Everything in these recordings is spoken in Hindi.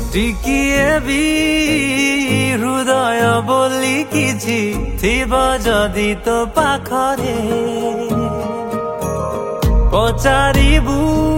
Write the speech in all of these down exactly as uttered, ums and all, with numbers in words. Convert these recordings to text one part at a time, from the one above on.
टिकिए भी हृदय बोली किछि थिबा जदि तो पाखरे पचारिबु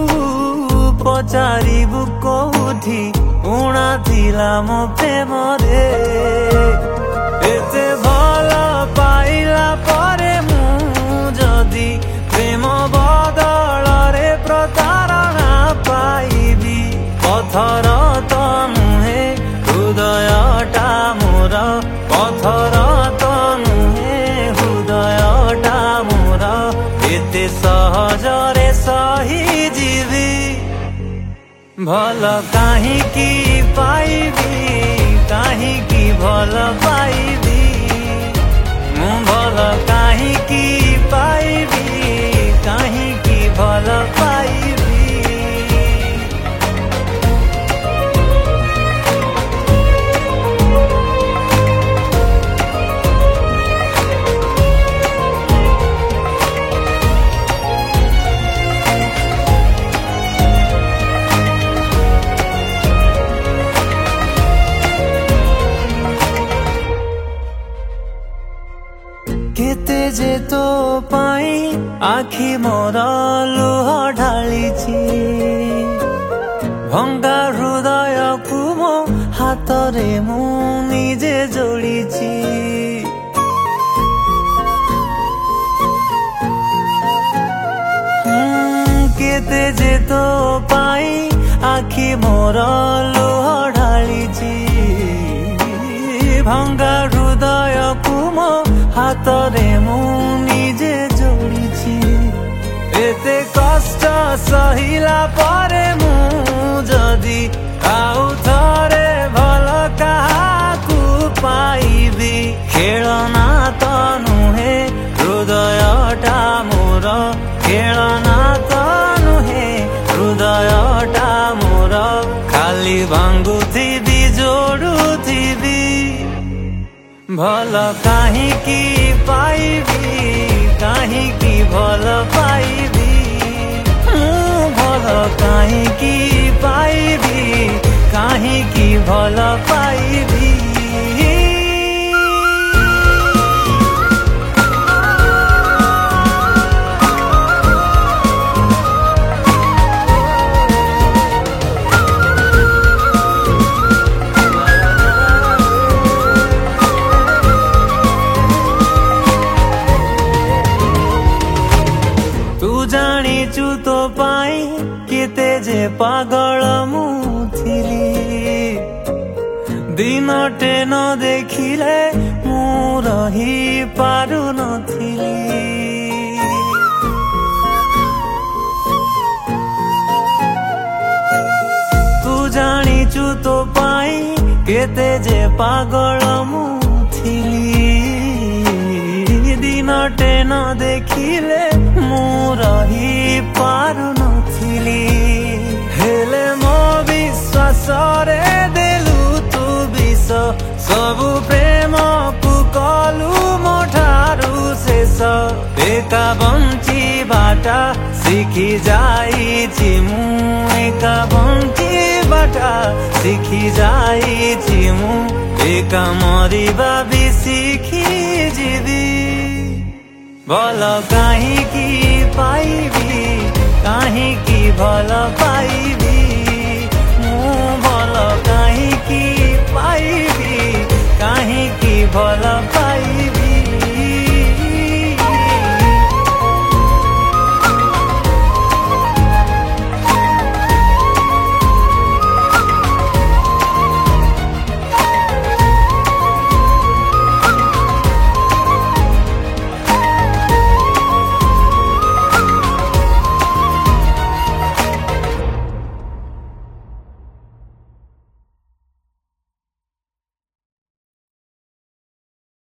पचारिबु कोठी उणा थिला मो प्रेमरे एते भला पाइला परे मु जदि प्रेम बदलरे प्रतारणा पाइबी पथर तो नुहे हृदयटा मोर पथर तो नुहे हृदयटा मोर एते सहजरे सही जीवी भल काहींकी पाइबी काहींकी भल पाइबी मु भल काहींकी पाइबी काहींकी भल पाइबी। केते जे तो पाई आखि मोर लुह ढालिछि भंगा हृदय को मो हातरे मु निजे जोड़िछि केते जे तो पाई आखि मोर लुह ढालिछि भंगा हृदय को मो हातरे मु निजे जोड़िछि एते कष्ट सहिला परे मु जदि आउ थरे भल काहाकु पाइबी खेलना तो नुहे हृदयटा मोर खेलना तो नुहे हृदयटा मोर खाली भांगुथिबी जोड़ुथिबी भल काहींकी पाइबी काहींकी भल पाइबी मु भल काहींकी पाइबी काहींकी भल पाइबी। जानिचु तो पाई केते जे पागल मु थिली दिनटे न देखिले मु रही पारु नथिली तू जानिचु तो पाई केते जे पागल मु थिली दिनटे न देखिले मु रही पारु नथिली हेले मो विश्वास रे देलु तू विष सबु प्रेम को कलु मो ठारु शेष एका बंची बाटा शिखी जाइछि मु एका बंची बाटा शिखी जाइछि मु एका मरिबा भी शिखी जीवी भल काहींकी पाइबी काहींकी भल पाइबी।